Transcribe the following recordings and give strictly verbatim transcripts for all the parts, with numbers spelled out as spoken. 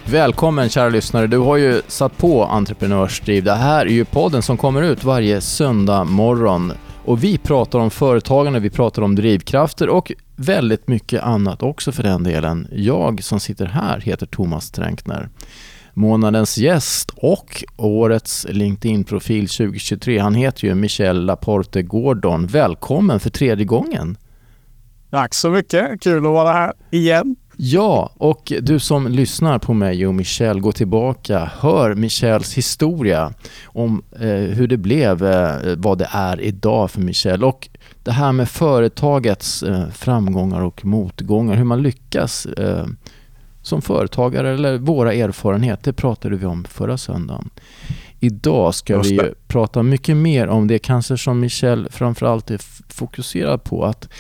Välkommen kära lyssnare, du har ju satt på Entreprenörsdriv. Det här är ju podden som kommer ut varje söndag morgon. Och vi pratar om företagande, vi pratar om drivkrafter och väldigt mycket annat också för den delen. Jag som sitter här heter Thomas Tränkner. Månadens gäst och årets LinkedIn-profil tjugo tjugotre, han heter ju Michel Laporte Gordon. Välkommen för tredje gången. Tack så mycket, kul att vara här igen. Ja, och du som lyssnar på mig och Michel, gå tillbaka, hör Michels historia om eh, hur det blev, eh, vad det är idag för Michel. Och det här med företagets eh, framgångar och motgångar, hur man lyckas eh, som företagare eller våra erfarenheter, det pratade vi om förra söndagen. Idag ska vi ju prata mycket mer om det kanske som Michel framförallt är fokuserad på, att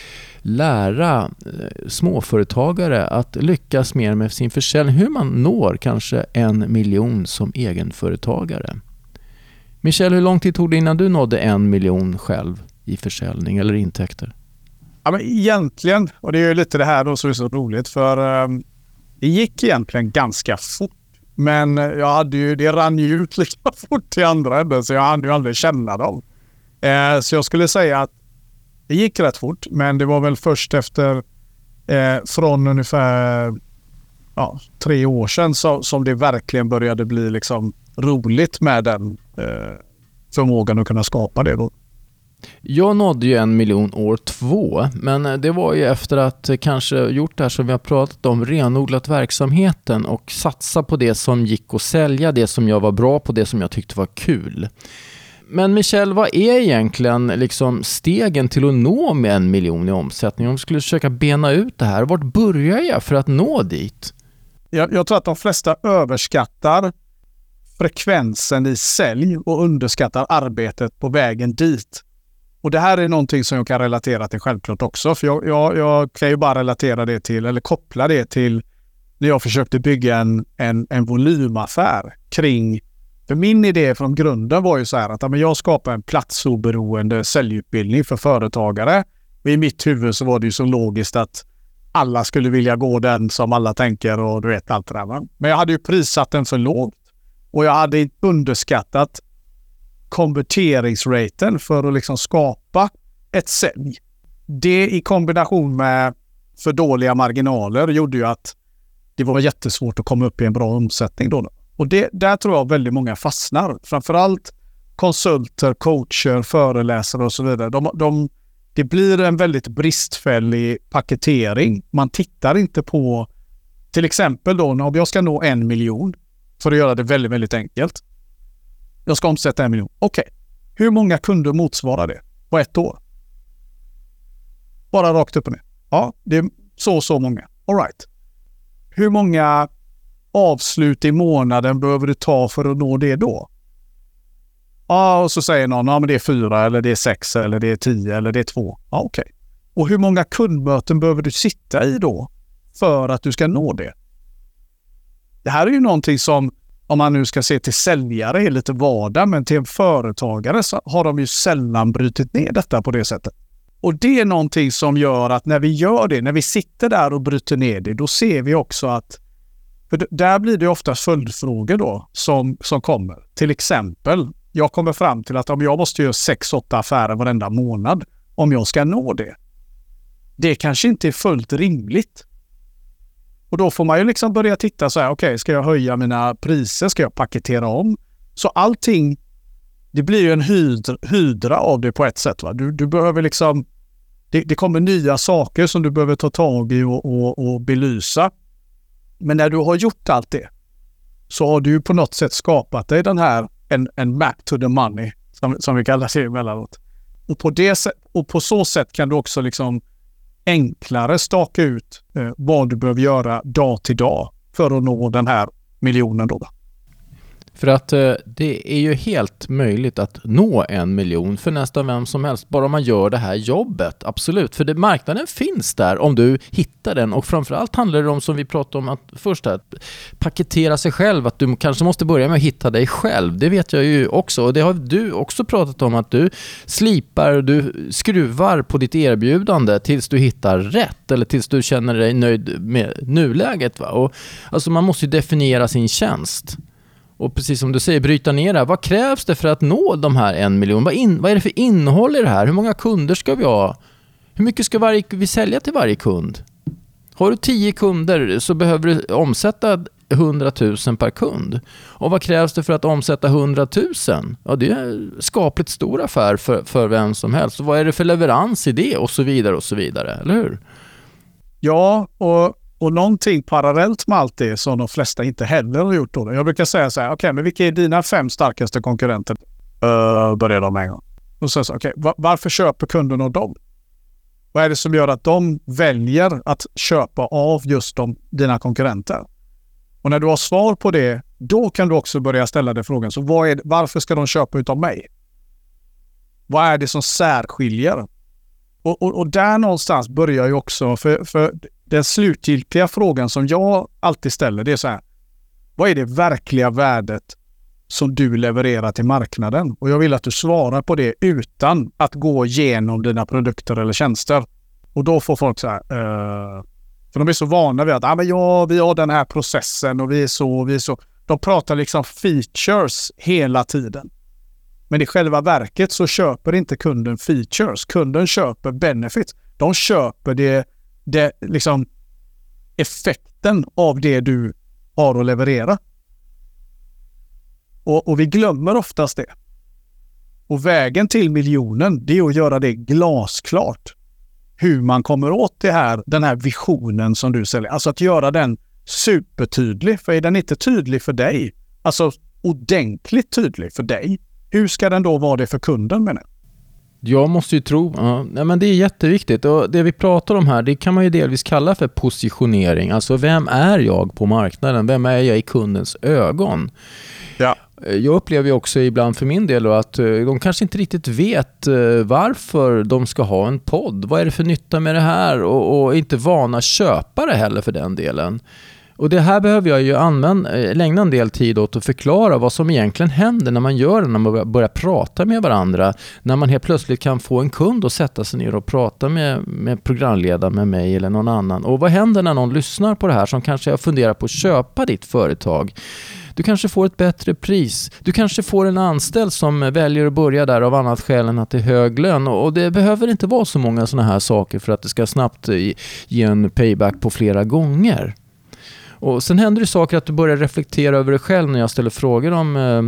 lära småföretagare att lyckas mer med sin försäljning, hur man når kanske en miljon som egenföretagare. Michel, hur lång tid tog det innan du nådde en miljon själv i försäljning eller intäkter? Ja, men egentligen, och det är ju lite det här då som är så roligt, för um, det gick egentligen ganska fort. Men jag hade ju, det rann ju ut lika fort till andra änden, så jag hade ju aldrig känna dem. Eh, så jag skulle säga att det gick rätt fort, men det var väl först efter eh, från ungefär ja, tre år sedan så, som det verkligen började bli liksom roligt med den eh, förmågan att kunna skapa det då. Jag nådde ju en miljon år två, men det var ju efter att kanske gjort det här som vi har pratat om, renodlat verksamheten och satsa på det som gick att sälja, det som jag var bra på, det som jag tyckte var kul. Men Michel, vad är egentligen liksom stegen till att nå med en miljon i omsättning? Om vi skulle försöka bena ut det här, vart börjar jag för att nå dit? Jag, jag tror att de flesta överskattar frekvensen i sälj och underskattar arbetet på vägen dit. Och det här är någonting som jag kan relatera till självklart också. För jag, jag, jag kan ju bara relatera det till, eller koppla det till när jag försökte bygga en, en, en volymaffär kring. För min idé från grunden var ju så här att ja, men jag skapar en platsoberoende säljutbildning för företagare. Och i mitt huvud så var det ju så logiskt att alla skulle vilja gå den som alla tänker och du vet allt det där. Men jag hade ju prissatt den för lågt. Och jag hade underskattat konverteringsraten för att liksom skapa ett sälj. Det i kombination med för dåliga marginaler gjorde ju att det var jättesvårt att komma upp i en bra omsättning då. Och det, där tror jag väldigt många fastnar. Framförallt konsulter, coacher, föreläsare och så vidare. De, de, det blir en väldigt bristfällig paketering. Man tittar inte på, till exempel då, om jag ska nå en miljon, för att göra det väldigt, väldigt enkelt. Jag ska omsätta en miljon. Okej, okay. Hur många kunder motsvarar det på ett år? Bara rakt upp och ner. Ja, det är så så många. All right. Hur många avslut i månaden behöver du ta för att nå det då? Ja, och så säger någon, ja men det är fyra, eller det är sex, eller det är tio, eller det är två. Ja, okej. Okay. Och hur många kundmöten behöver du sitta i då för att du ska nå det? Det här är ju någonting som, om man nu ska se till säljare, är lite vardag, men till en företagare så har de ju sällan brutit ner detta på det sättet. Och det är någonting som gör att när vi gör det, när vi sitter där och bryter ner det, då ser vi också att, för där blir det ofta följdfrågor då som, som kommer. Till exempel, jag kommer fram till att om jag måste göra sex åtta affärer varenda månad om jag ska nå det. Det kanske inte är fullt rimligt. Och då får man ju liksom börja titta så här, okej, okay, ska jag höja mina priser? Ska jag paketera om? Så allting, det blir ju en hydra, hydra av det på ett sätt. Va? Du, du behöver liksom, det, det kommer nya saker som du behöver ta tag i och, och, och belysa. Men när du har gjort allt det så har du ju på något sätt skapat dig den här, en, en map to the money som, som vi kallar det emellanåt. Och på, det, och på så sätt kan du också liksom enklare staka ut eh, vad du behöver göra dag till dag för att nå den här miljonen då. För att eh, det är ju helt möjligt att nå en miljon för nästan vem som helst. Bara man gör det här jobbet, absolut. För det, marknaden finns där om du hittar den. Och framförallt handlar det om, som vi pratade om att först här, att paketera sig själv. Att du kanske måste börja med att hitta dig själv. Det vet jag ju också. Och det har du också pratat om, att du slipar, du skruvar på ditt erbjudande tills du hittar rätt. Eller tills du känner dig nöjd med nuläget. Va? Och, alltså man måste ju definiera sin tjänst. Och precis som du säger, bryta ner det här. Vad krävs det för att nå de här en miljon? Vad, in, vad är det för innehåll i det här? Hur många kunder ska vi ha? Hur mycket ska varje, vi sälja till varje kund? Har du tio kunder så behöver du omsätta hundratusen per kund. Och vad krävs det för att omsätta hundratusen? Ja, det är en skapligt stor affär för, för vem som helst. Och vad är det för leverans i det? Och så vidare och så vidare, eller hur? Ja, och Och någonting parallellt med allt det som de flesta inte heller har gjort då. Jag brukar säga så här, okej, okay, men vilka är dina fem starkaste konkurrenter? Uh, börjar de en gång. Och så, så okej, okay, varför köper kunden av dem? Vad är det som gör att de väljer att köpa av just de, dina konkurrenter? Och när du har svar på det, då kan du också börja ställa dig frågan, så vad är, varför ska de köpa utav mig? Vad är det som särskiljer? Och, och, och där någonstans börjar ju också, för, för den slutgiltiga frågan som jag alltid ställer, det är så här: vad är det verkliga värdet som du levererar till marknaden? Och jag vill att du svarar på det utan att gå igenom dina produkter eller tjänster. Och då får folk så här, uh, för de är så vana vid att ah, men ja, vi har den här processen och vi är så, vi är så. De pratar liksom features hela tiden. Men i själva verket så köper inte kunden features. Kunden köper benefits. De köper det, det liksom effekten av det du har att leverera. Och, och vi glömmer oftast det. Och vägen till miljonen, det är att göra det glasklart. Hur man kommer åt det här, den här visionen som du säljer. Alltså att göra den supertydlig. För är den inte tydlig för dig, alltså ordentligt tydlig för dig, hur ska den då vara det för kunden, menar jag? Jag måste ju tro, ja, men det är jätteviktigt, och det vi pratar om här, det kan man ju delvis kalla för positionering. Alltså vem är jag på marknaden? Vem är jag i kundens ögon? Ja. Jag upplever ju också ibland för min del att de kanske inte riktigt vet varför de ska ha en podd. Vad är det för nytta med det här? Och, och inte vana köpare heller för den delen. Och det här behöver jag ju använda, lägga en del tid åt att förklara vad som egentligen händer när man gör det, när man börjar prata med varandra. När man helt plötsligt kan få en kund att sätta sig ner och prata med, med programledaren, med mig eller någon annan. Och vad händer när någon lyssnar på det här som kanske funderar på att köpa ditt företag? Du kanske får ett bättre pris. Du kanske får en anställd som väljer att börja där av annat skäl än att det är hög lön. Och det behöver inte vara så många sådana här saker för att det ska snabbt ge en payback på flera gånger. Och sen händer det saker att du börjar reflektera över dig själv när jag ställer frågor om eh,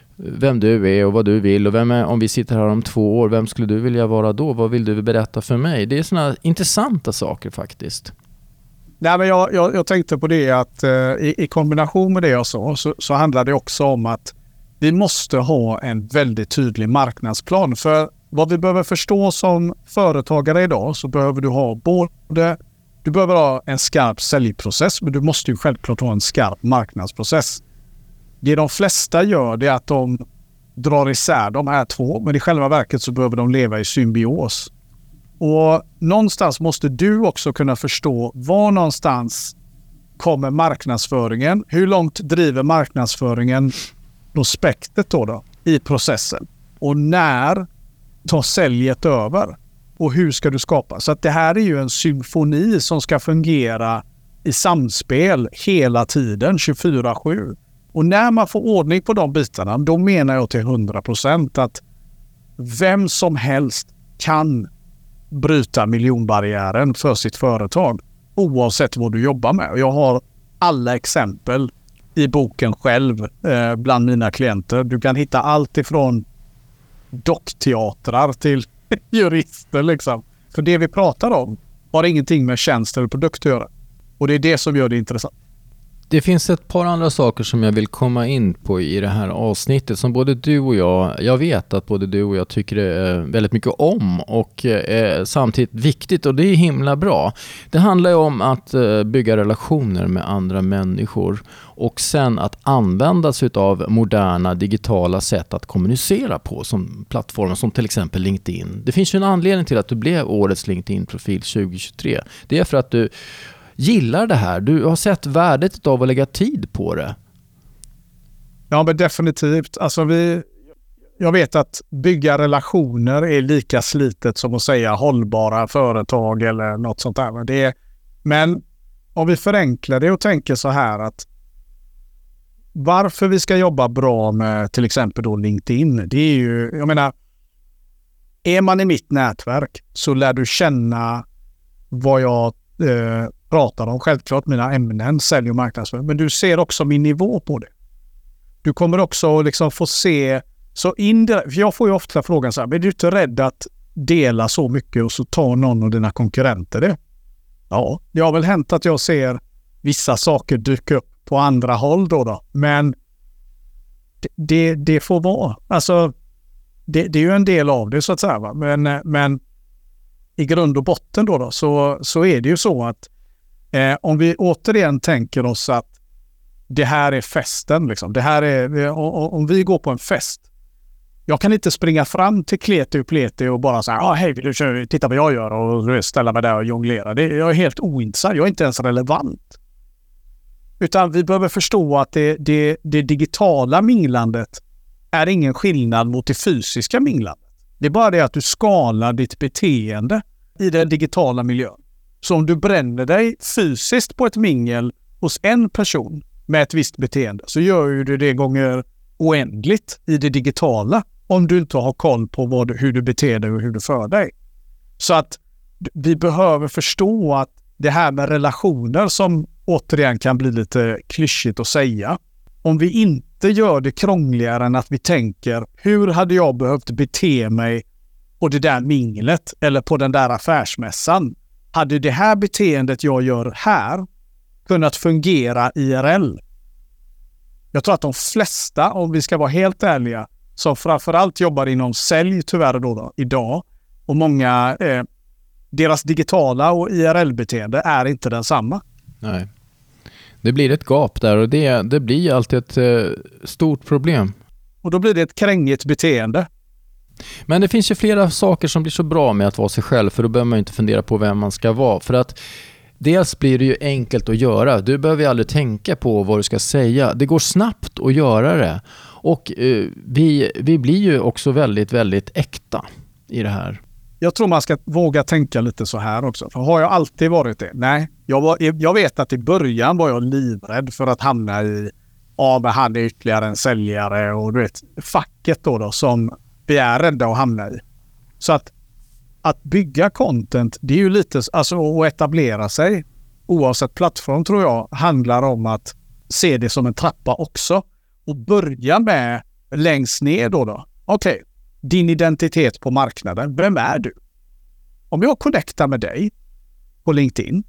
vem du är och vad du vill. Och vem är, om vi sitter här om två år, vem skulle du vilja vara då? Vad vill du berätta för mig? Det är sådana intressanta saker faktiskt. Nej, men jag, jag, jag tänkte på det att eh, i, i kombination med det jag sa så, så handlar det också om att vi måste ha en väldigt tydlig marknadsplan. För vad vi behöver förstå som företagare idag, så behöver du ha både Du behöver ha en skarp säljprocess, men du måste ju självklart ha en skarp marknadsprocess. Det de flesta gör, det är att de drar isär de här två, men i själva verket så behöver de leva i symbios. Och någonstans måste du också kunna förstå var någonstans kommer marknadsföringen, hur långt driver marknadsföringen prospektet då, då i processen, och när tar säljet över. Och hur ska du skapa? Så att det här är ju en symfoni som ska fungera i samspel hela tiden, tjugofyra sju. Och när man får ordning på de bitarna, då menar jag till hundra procent att vem som helst kan bryta miljonbarriären för sitt företag, oavsett vad du jobbar med. Och jag har alla exempel i boken själv eh, bland mina klienter. Du kan hitta allt ifrån dockteatrar till jurister liksom. För det vi pratar om har ingenting med tjänst eller produkt att göra. Och det är det som gör det intressant. Det finns ett par andra saker som jag vill komma in på i det här avsnittet som både du och jag, jag vet att både du och jag tycker det väldigt mycket om och är samtidigt viktigt, och det är himla bra. Det handlar ju om att bygga relationer med andra människor och sen att använda sig av moderna digitala sätt att kommunicera på, som plattformar som till exempel LinkedIn. Det finns ju en anledning till att du blev årets LinkedIn-profil tjugohundratjugotre. Det är för att du gillar det här. Du har sett värdet av att lägga tid på det. Ja, men definitivt. Alltså vi, jag vet att bygga relationer är lika slitet som att säga hållbara företag eller något sånt där. Men, det är, men om vi förenklar det och tänker så här att varför vi ska jobba bra med till exempel då LinkedIn, det är ju, jag menar, är man i mitt nätverk så lär du känna vad jag eh, pratar om, självklart mina ämnen, sälj och marknadsföring, men du ser också min nivå på det. Du kommer också liksom få se, så indirekt, för jag får ju ofta frågan så här, är du inte rädd att dela så mycket och så tar någon av dina konkurrenter det? Ja, det har väl hänt att jag ser vissa saker dyka upp på andra håll då då, men det, det, det får vara, alltså det, det är ju en del av det så att säga, va? Men, men i grund och botten då, då så, så är det ju så att eh, om vi återigen tänker oss att det här är festen liksom. Det här är, om vi går på en fest, jag kan inte springa fram till klete och plete och bara säga, ah, hej, vill du titta vad jag gör och ställa mig där och jonglera. Det, jag är helt ointressant, jag är inte ens relevant. Utan vi behöver förstå att det, det, det digitala minglandet är ingen skillnad mot det fysiska minglandet. Det är bara det att du skalar ditt beteende i den digitala miljön. Så om du bränner dig fysiskt på ett mingel hos en person med ett visst beteende, så gör ju du det gånger oändligt i det digitala om du inte har koll på vad, hur du beter dig och hur du för dig. Så att vi behöver förstå att det här med relationer, som återigen kan bli lite klyschigt att säga, om vi inte gör det krångligare än att vi tänker, hur hade jag behövt bete mig på det där minglet eller på den där affärsmässan? Hade det här beteendet jag gör här kunnat fungera I R L? Jag tror att de flesta, om vi ska vara helt ärliga, som framförallt jobbar inom sälj tyvärr då, då idag, och många, eh, deras digitala och I R L-beteende är inte densamma. Nej. Det blir ett gap där, och det, det blir alltid ett eh, stort problem. Och då blir det ett krängigt beteende. Men det finns ju flera saker som blir så bra med att vara sig själv, för då behöver man inte fundera på vem man ska vara. För att dels blir det ju enkelt att göra. Du behöver ju aldrig tänka på vad du ska säga. Det går snabbt att göra det. Och eh, vi, vi blir ju också väldigt, väldigt äkta i det här. Jag tror man ska våga tänka lite så här också. För har jag alltid varit det? Nej. Jag, var, jag vet att i början var jag livrädd för att hamna i, ja, men han är ytterligare en säljare och du vet, facket då, då som vi är rädda att hamna i. Så att, att bygga content, det är ju lite, alltså att etablera sig oavsett plattform, tror jag, handlar om att se det som en trappa också. Och börja med längst ner då då. Okej. Okay. Din identitet på marknaden. Vem är du? Om jag connectar med dig på LinkedIn,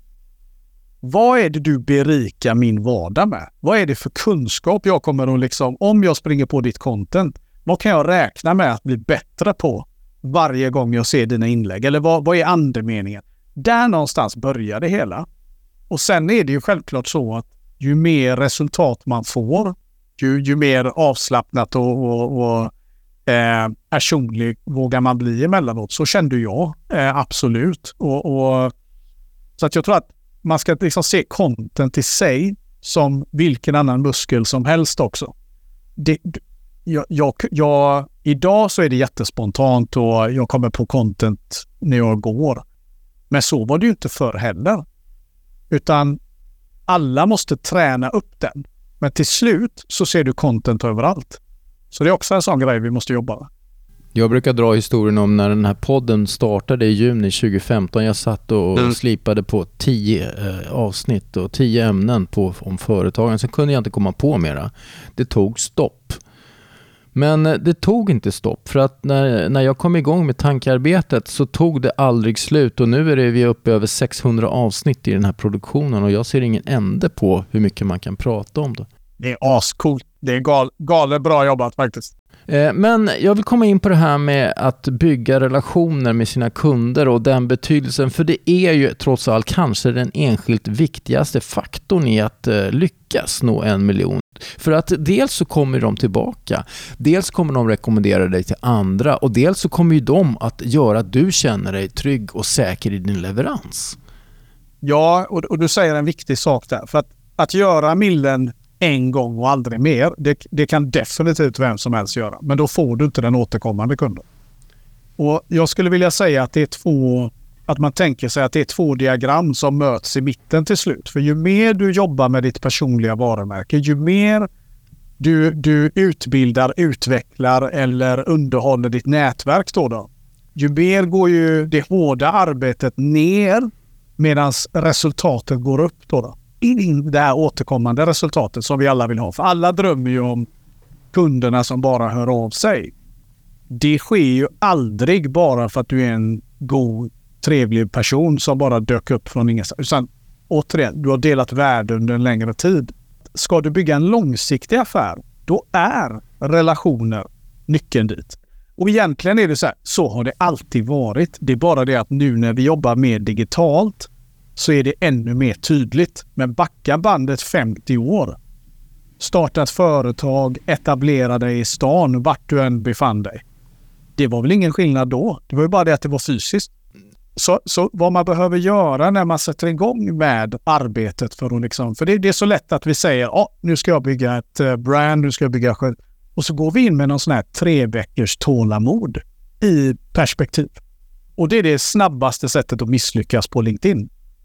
vad är det du berikar min vardag med? Vad är det för kunskap jag kommer att liksom, om jag springer på ditt content, vad kan jag räkna med att bli bättre på varje gång jag ser dina inlägg? Eller vad, vad är andemeningen? Där någonstans börjar det hela. Och sen är det ju självklart så att ju mer resultat man får, ju, ju mer avslappnat och, och, och Eh, personlig vågar man bli emellanåt. Så kände jag eh, absolut. Och, och, så att jag tror att man ska liksom se content i sig som vilken annan muskel som helst också. Det, jag, jag, jag, idag så är det jättespontant och jag kommer på content när jag går. Men så var det ju inte förr heller. Utan alla måste träna upp den. Men till slut så ser du content överallt. Så det är också en sån grej vi måste jobba med. Jag brukar dra historien om när den här podden startade i juni tjugohundrafemton. Jag satt och mm. slipade på tio eh, avsnitt och tio ämnen på, om företagen. Sen kunde jag inte komma på mera. Det tog stopp. Men det tog inte stopp, för att när, när jag kom igång med tankearbetet så tog det aldrig slut, och nu är det vi uppe över sexhundra avsnitt i den här produktionen, och jag ser ingen ände på hur mycket man kan prata om det. Det är ascoolt. Det är gal, galet bra jobbat faktiskt. Men jag vill komma in på det här med att bygga relationer med sina kunder och den betydelsen, för det är ju trots allt kanske den enskilt viktigaste faktorn i att lyckas nå en miljon. För att dels så kommer de tillbaka, dels kommer de rekommendera dig till andra, och dels så kommer ju de att göra att du känner dig trygg och säker i din leverans. Ja, och, och du säger en viktig sak där. För att, att göra millen en gång och aldrig mer, det, det kan definitivt vem som helst göra. Men då får du inte den återkommande kunden. Och jag skulle vilja säga att det är två, att man tänker sig att det är två diagram som möts i mitten till slut. För ju mer du jobbar med ditt personliga varumärke, ju mer du, du utbildar, utvecklar eller underhåller ditt nätverk då, då ju mer går ju det hårda arbetet ner medan resultatet går upp då, då. Det här återkommande resultatet som vi alla vill ha. För alla drömmer ju om kunderna som bara hör av sig. Det sker ju aldrig bara för att du är en god, trevlig person som bara dök upp från ingenstans. Utan återigen, du har delat värde under en längre tid. Ska du bygga en långsiktig affär, då är relationer nyckeln dit. Och egentligen är det så här, så har det alltid varit. Det är bara det att nu när vi jobbar mer digitalt så är det ännu mer tydligt. Men backa bandet femtio år. Starta ett företag, etablera dig i stan, vart du än befann dig. Det var väl ingen skillnad då. Det var ju bara det att det var fysiskt. Så, så vad man behöver göra när man sätter igång med arbetet för att liksom, för det, det är så lätt att vi säger, ja, nu ska jag bygga ett brand, nu ska jag bygga själv. Och så går vi in med någon sån här tre veckors tålamod i perspektiv. Och det är det snabbaste sättet att misslyckas på LinkedIn.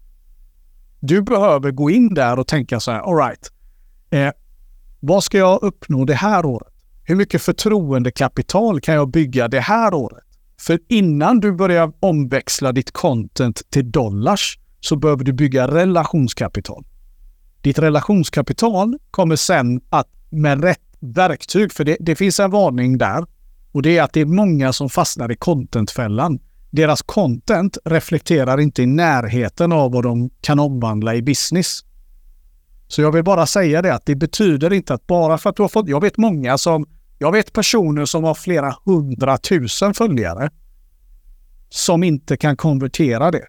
Du behöver gå in där och tänka så här, all right, eh, vad ska jag uppnå det här året? Hur mycket förtroendekapital kan jag bygga det här året? För innan du börjar omväxla ditt content till dollars så behöver du bygga relationskapital. Ditt relationskapital kommer sen att med rätt verktyg, för det, det finns en varning där, och det är att det är många som fastnar i contentfällan. Deras content reflekterar inte i närheten av vad de kan omvandla i business. Så jag vill bara säga det, att det betyder inte att bara för att du har fått, jag vet många som, jag vet personer som har flera hundratusen följare som inte kan konvertera det.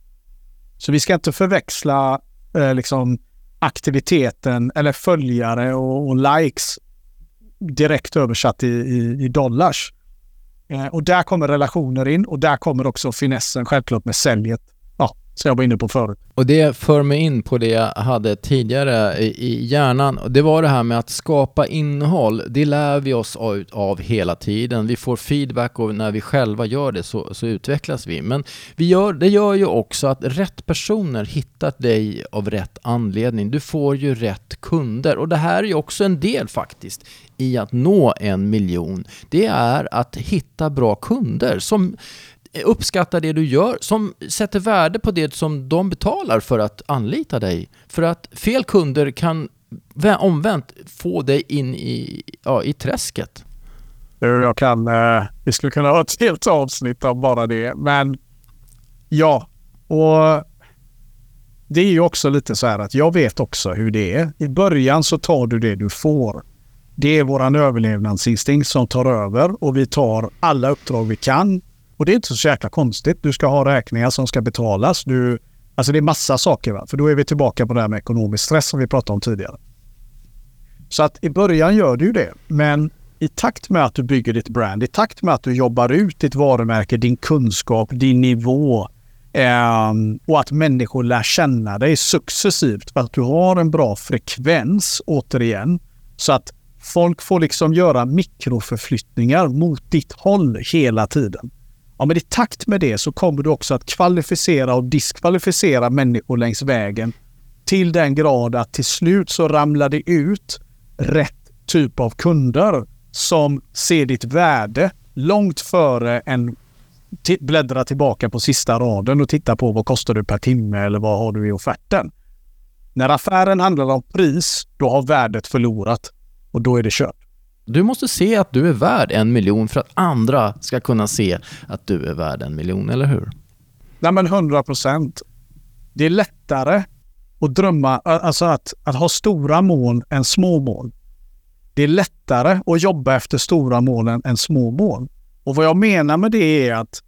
Så vi ska inte förväxla eh, liksom aktiviteten eller följare och, och likes direkt översatt i, i, i dollars. Eh, och där kommer relationer in, och där kommer också finessen självklart med säljet. Ja, så jag var inne på förut. Och det för mig in på det jag hade tidigare i, i hjärnan. Det var det här med att skapa innehåll. Det lär vi oss av, av hela tiden. Vi får feedback, och när vi själva gör det så, så utvecklas vi. Men vi gör, det gör ju också att rätt personer hittar dig av rätt anledning. Du får ju rätt kunder. Och det här är ju också en del faktiskt i att nå en miljon. Det är att hitta bra kunder som uppskattar det du gör, som sätter värde på det som de betalar för att anlita dig. För att fel kunder kan omvänt få dig in i, ja, i träsket. Jag kan, eh, vi skulle kunna ha ett helt avsnitt om bara det, men ja, och det är ju också lite så här att jag vet också hur det är. I början så tar du det du får. Det är våran överlevnadsinstinkt som tar över, och vi tar alla uppdrag vi kan. Och det är inte så jäkla konstigt. Du ska ha räkningar som ska betalas. Du, alltså det är massa saker, va? För då är vi tillbaka på det här med ekonomisk stress som vi pratade om tidigare. Så att i början gör du det. Men i takt med att du bygger ditt brand, i takt med att du jobbar ut ditt varumärke, din kunskap, din nivå, eh, och att människor lär känna dig successivt för att du har en bra frekvens återigen, så att folk får liksom göra mikroförflyttningar mot ditt håll hela tiden. Ja, men i takt med det så kommer du också att kvalificera och diskvalificera människor längs vägen till den grad att till slut så ramlar det ut rätt typ av kunder som ser ditt värde långt före en t- bläddra tillbaka på sista raden och titta på vad kostar du per timme eller vad har du i offerten. När affären handlar om pris, då har värdet förlorat och då är det kört. Du måste se att du är värd en miljon för att andra ska kunna se att du är värd en miljon, eller hur? Nej, men hundra procent. Det är lättare att drömma, alltså att, att ha stora mål än små mål. Det är lättare att jobba efter stora målen än små mål. Och vad jag menar med det är att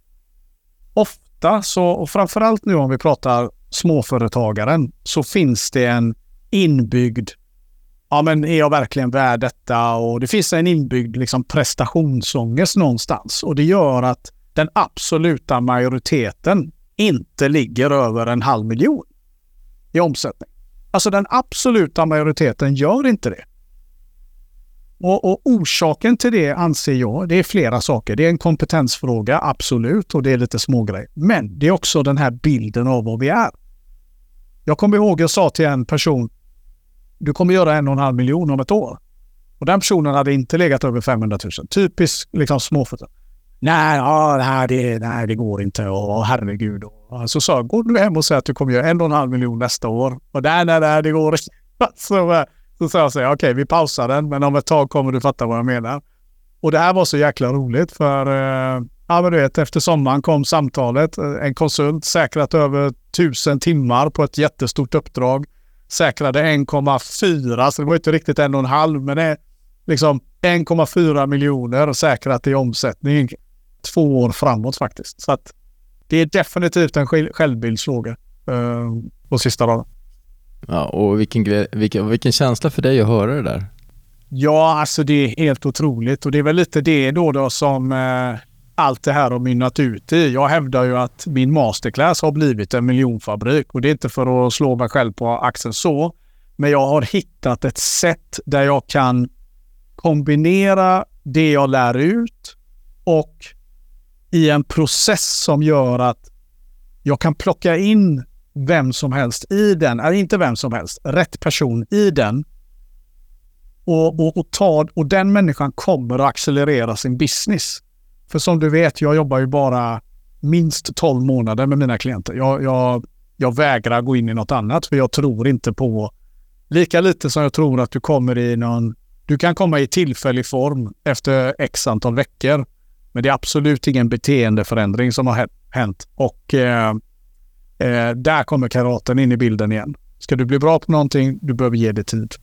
ofta så, och framförallt nu om vi pratar småföretagaren, så finns det en inbyggd, ja men är jag verkligen värd detta? Och det finns en inbyggd liksom prestationsångest någonstans. Och det gör att den absoluta majoriteten inte ligger över en halv miljon i omsättning. Alltså den absoluta majoriteten gör inte det. Och, och orsaken till det anser jag, det är flera saker. Det är en kompetensfråga, absolut, och det är lite smågrej. Men det är också den här bilden av vad vi är. Jag kommer ihåg jag sa till en person, du kommer göra en och en halv miljon om ett år. Och den personen hade inte legat över femhundratusen. Typiskt liksom småföretag. Nej, ja, det, här, det, nej, det går inte. Och herregud. Och så sa jag, går du hem och säger att du kommer göra en och en halv miljon nästa år. Och nej, nej, nej, det går inte. Så, så sa jag så här, okej, okay, vi pausar den. Men om ett tag kommer du fatta vad jag menar. Och det här var så jäkla roligt. För ja, men du vet, efter sommaren kom samtalet. En konsult säkrat över tusen timmar på ett jättestort uppdrag. Säkrade en komma fyra, så det var inte riktigt en och en halv, men det är liksom en komma fyra miljoner säkrat i omsättning två år framåt faktiskt. Så att det är definitivt en självbildsfråga eh, på sista dagen. Ja, och vilken, vilken, vilken känsla för dig att höra det där? Ja, alltså det är helt otroligt, och det är väl lite det då, då som eh, allt det här har mynnat ut i. Jag hävdar ju att min masterclass har blivit en miljonfabrik, och det är inte för att slå mig själv på axeln så, men jag har hittat ett sätt där jag kan kombinera det jag lär ut och i en process som gör att jag kan plocka in vem som helst i den, eller inte vem som helst, rätt person i den, och, och, och, ta, och den människan kommer att accelerera sin business. För som du vet, jag jobbar ju bara minst tolv månader med mina klienter. Jag, jag, jag vägrar gå in i något annat, för jag tror inte på, lika lite som jag tror att du kommer i någon, du kan komma i tillfällig form efter x antal veckor, men det är absolut ingen beteendeförändring som har hänt. Och eh, eh, där kommer karaten in i bilden igen. Ska du bli bra på någonting, du behöver ge det tid.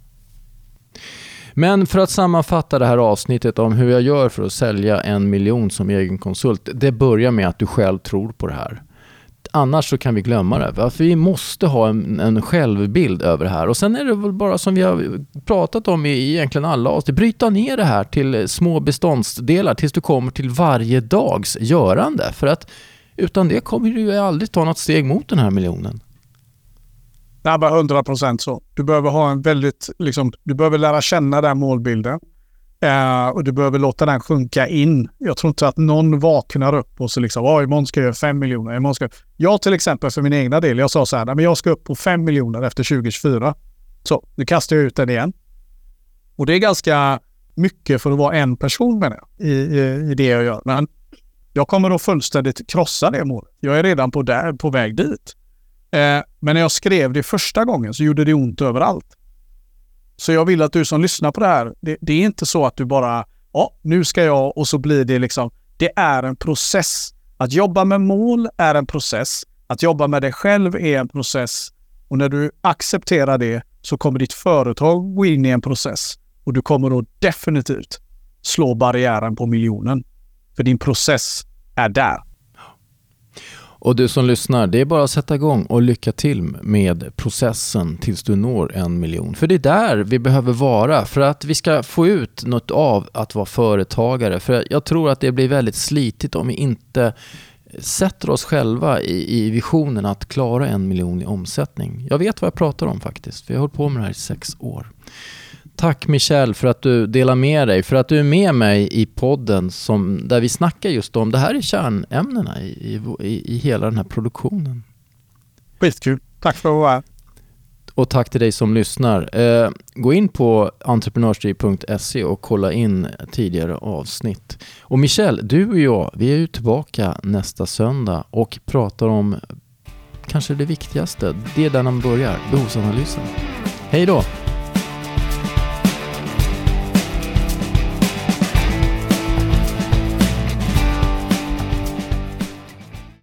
Men för att sammanfatta det här avsnittet om hur jag gör för att sälja en miljon som egen konsult, det börjar med att du själv tror på det här. Annars så kan vi glömma det. För vi måste ha en, en självbild över det här. Och sen är det väl bara som vi har pratat om i egentligen alla avsnitt. Bryta ner det här till små beståndsdelar tills du kommer till varje dags görande. För att utan det kommer du ju aldrig ta något steg mot den här miljonen. Det är bara hundra procent så. Du behöver ha en väldigt, liksom, du behöver lära känna den målbilden. Uh, och du behöver låta den sjunka in. Jag tror inte att någon vaknar upp och så liksom, oh, imorgon ska jag göra fem miljoner. Imorgon ska... Jag till exempel för min egna del, jag sa så här, men jag ska upp på fem miljoner efter tjugo tjugofyra. Så, nu kastar jag ut den igen. Och det är ganska mycket för att vara en person med det, i, i, i det jag gör. Men jag kommer att fullständigt krossa det målet. Jag är redan på, där, på väg dit. Uh, men när jag skrev det första gången så gjorde det ont överallt. Så jag vill att du som lyssnar på det här, det, det är inte så att du bara, ja, nu ska jag, och så blir det liksom, det är en process. Att jobba med mål är en process. Att jobba med dig själv är en process. Och när du accepterar det så kommer ditt företag gå in i en process. Och du kommer då definitivt slå barriären på miljonen. För din process är där. Och du som lyssnar, det är bara att sätta igång och lycka till med processen tills du når en miljon. För det är där vi behöver vara för att vi ska få ut något av att vara företagare. För jag tror att det blir väldigt slitigt om vi inte sätter oss själva i, i visionen att klara en miljon i omsättning. Jag vet vad jag pratar om faktiskt, för jag har hållit på med det här i sex år. Tack Michel för att du delar med dig, för att du är med mig i podden som, där vi snackar just om, det här är kärnämnena i, i, i hela den här produktionen. Skitkul, tack för att vara här. Och tack till dig som lyssnar. Eh, gå in på entreprenörsdriv punkt se och kolla in tidigare avsnitt. Och Michel, du och jag, vi är ju tillbaka nästa söndag och pratar om kanske det viktigaste, det är där man börjar, behovsanalysen. Hej då!